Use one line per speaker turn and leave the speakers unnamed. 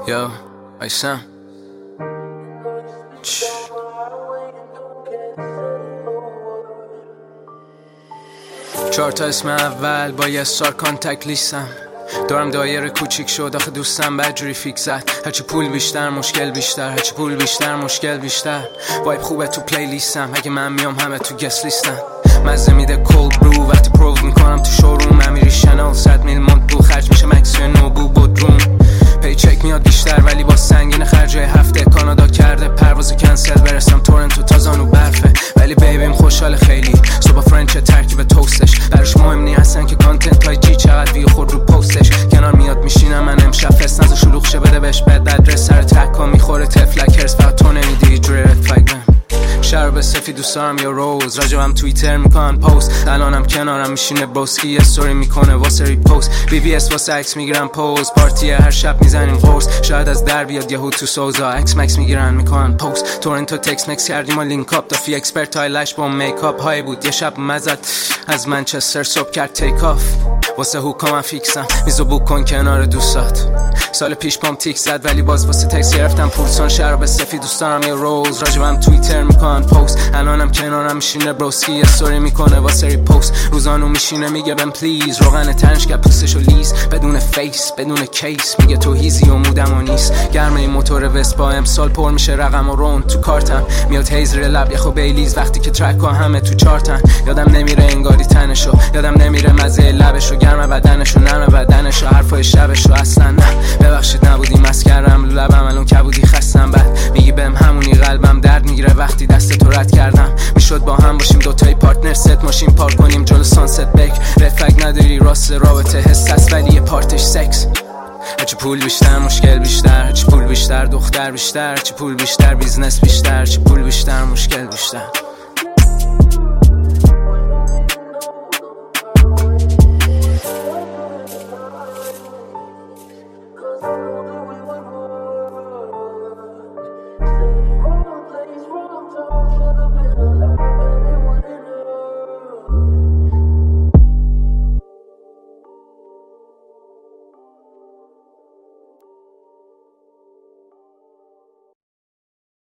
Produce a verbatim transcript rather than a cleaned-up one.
یا ایسم چهار تا اسم اول با یه سار کانتکت لیستم دارم دایره کوچیک شد آخه دوستم بدجوری فیک زد هرچی پول بیشتر مشکل بیشتر هرچی پول بیشتر مشکل بیشتر وایب خوبه تو پلی لیستم اگه من میام همه تو گست لیستم مزه میده کولد برو وقتی پروو میکنم تو شوروم امیری شنل صد میل مونت بو خرج میشه مکس نو بو بودروم پیچک میاد بیشتر ولی با سنگین خرج هفته کانادا کرده پروازو کنسل برسم تورنتو تازانو برفه ولی بیبیم خوشحال خیلی صبح فرنچ ترکیب توستش براش مهم نی اصلا که کانتنت های جی چقدر ویو خود رو پستش کنار میاد میشینم من امشب فست نزا شلوغ شه بده بهش بد ادرس سر ترک ها میخوره تفلک هرس فقط تو نمیدی جوری رد فلگ شرب سفید دوست دارم یا روز راجبم توییتر میکنن پست الانم کنارم میشینه بوسکی یه استوری میکنه واسه ریپوست بی بی اس واسه عکس میگیرن پوز پارتی هر شب میزنیم قرص شاید از در بیاد یهو تو سوزا عکس مکس میگیرن میکنن پست تورنتو تکس مکس کردیم و لینک اپ دافی اکسپرت های لش با میکاپ های بود یه شب مزد از منچستر صبح کرد تیک آف واسه هوکا من فیکسم میزو بوک کن کنار دوستات سال پیش پام تیک زد ولی باز واسه تکس گرفتم پولسان شراب سفید دوست دارم یه روز راجبم توییتر میکنن پست الانم کنارم میشینه بروسکی استوری میکنه واسه ریپوست روزانو میشینه میگه بهم پلیز روغن تنش که پوستشو لیز بدون فیس بدون کیس میگه تو هیزی و مودم و نیست گرمه این موتور وسپا امسال پر میشه رقم و رون تو کارتم میاد هیزر لب یخو بیلیز وقتی که ترک ها همه تو چارتن یادم نمیره انگاری تنشو یادم نمیره مزه لبشو گرم بدنشو نرم بدنشو حرفای شبشو اصلا نه ببخشید نبودی مسکرم لبم الان کبودی خستم بعد میگی بهم همونی قلبم درد میگیره وقتی دست تو رد کردم میشد با هم باشیم دوتای پارتنر ست ماشین پارک کنیم جلو سانست بک رفک نداری راست رابطه حس است ولی یه پارتش سکس هرچی پول بیشتر مشکل بیشتر هرچی پول بیشتر دختر بیشتر هرچی پول بیشتر بیزنس بیشتر هرچی پول بیشتر مشکل بیشتر